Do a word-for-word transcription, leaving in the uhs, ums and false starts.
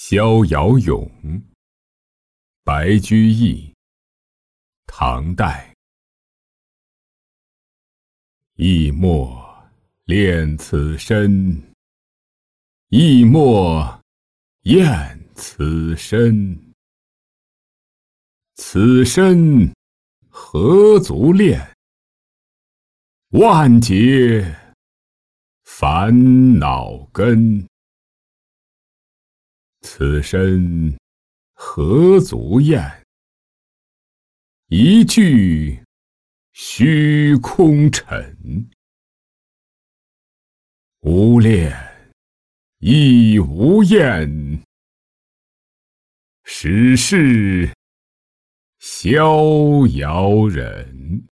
逍遥咏，白居易，唐代。意莫恋此身，意莫厌此身。此身何足恋？万劫烦恼根。此身何足厌？一句虚空尘。无恋亦无厌，始是逍遥人。